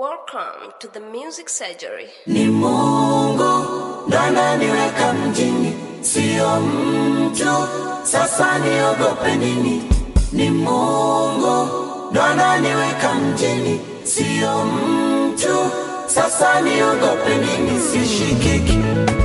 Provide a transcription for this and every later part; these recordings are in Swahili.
Welcome to the Music Surgery. Ni Mungu ndo ananiweka mjini, sio mtu, sasa niogope nini? Ni Mungu ndo ananiweka mjini, sio mtu, sasa niogope nini? Sishikiki.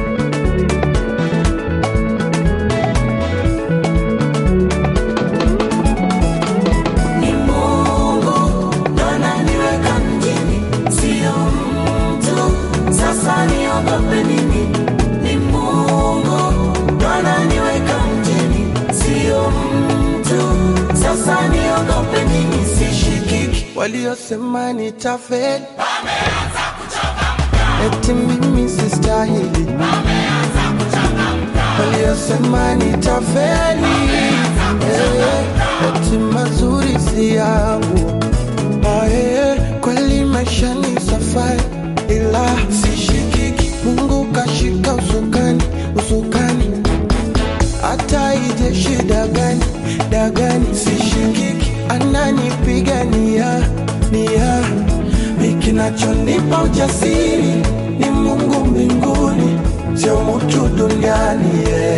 Waliosema nitafeli wameanza kuchangamka, eti mimi sistahili wameanza kuchangamka. Waliosema nitafeli eti mazuri si yangu, kweli maisha ni safari ila sishikiki. Mungu kashika usukani, usukani, hata ije shida gani, dagani sishikiki. Ananipigania nia, kinachonipa ujasiri ni Mungu mbinguni, sio mtu duniani.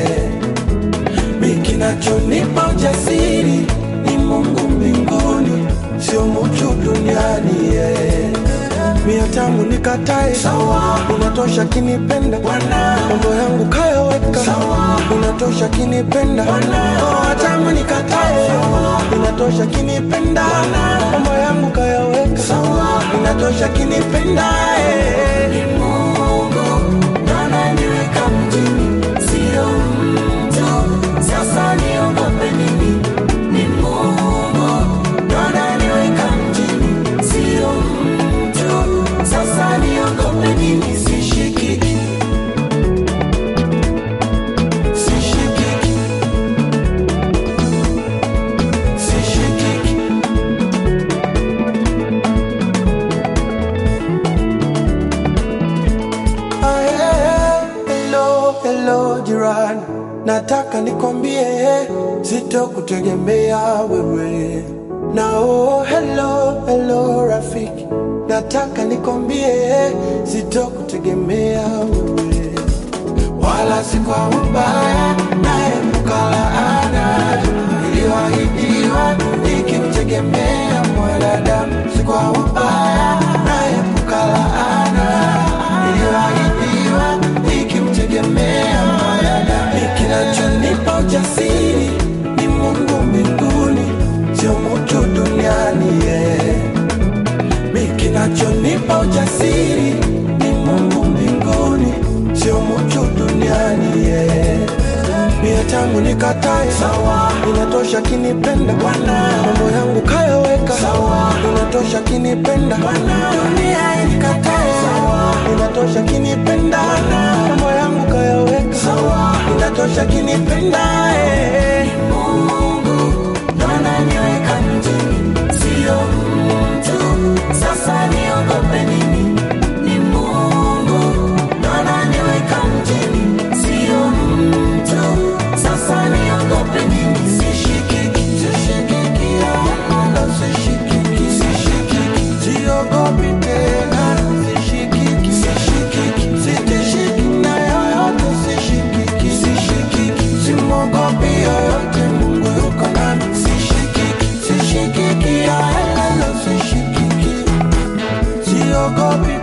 Kinachonipa ujasiri ni Mungu mbinguni, sio mtu duniani. Mia tamu nikatae sawa, unatosha kinipenda Bwana, mambo yangu kayaweka sawa, unatosha kinipenda Bwana. Oh, tamu nikatae sawa, unatosha kinipenda Bwana, mambo yangu kayaweka sawa, unatosha kinipenda. Ni Mungu ndo ananiweka mjini, sio mtu, sasa niogope nini? Ni Mungu ndo ananiweka mjini, sio mtu, sasa niogope nini? Sishikiki. Sishikiki. Sishikiki. Hello jirani, nataka nikwambie sitokutegemea wewe. Na hello rafiki, nataka nikwambie sitokutegemea wewe. Wala si kwa ubaya, naepuka laana iliyoahidiwa nikimtegemea mwanadamu. Si kwa ubaya, naepuka laana iliyoahidiwa nikimtegemea mwanadamu. Kinachonipa ujasiri ni Mungu mbinguni, sio mtu duniani. Kinachonipa ujasiri ni Mungu mbinguni, sio mtu duniani. Mia tamu nikatae sawa, inatosha kinipenda Bwana, mambo yangu kayaweka sawa, inatosha kinipenda Bwana. Dunia inikatae sawa, inatosha kinipenda Bwana, mambo yangu kayaweka sawa, inatosha kinipenda. Mungu ndo ananiweka mjini, sio mtu, sasa niogope nini? Ni Mungu ndo ananiweka mjini, sio mtu, sasa niogope nini? Sishikiki. Sishikiki, wala sishikiki. Sishikiki, siogopi tena. Sishikiki, sishikiki, sitishiki na yoyote. Sishikiki, sishikiki, simogopi yoyote, Mungu yuko nami. Sishikiki, sishikiki, wala sishikiki, siogopi